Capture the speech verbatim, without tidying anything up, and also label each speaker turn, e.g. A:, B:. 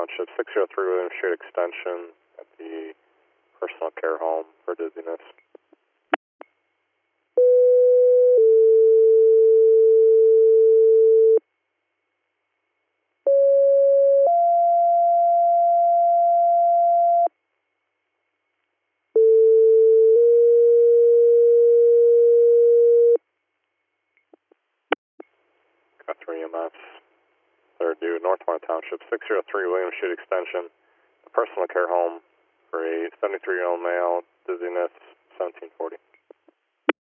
A: Township, six oh three William Street Extension at the personal care home for dizziness. three E M S, third due, Northmont Township, six oh three William Street Extension, personal care home for a seventy-three-year-old male, dizziness, seventeen forty.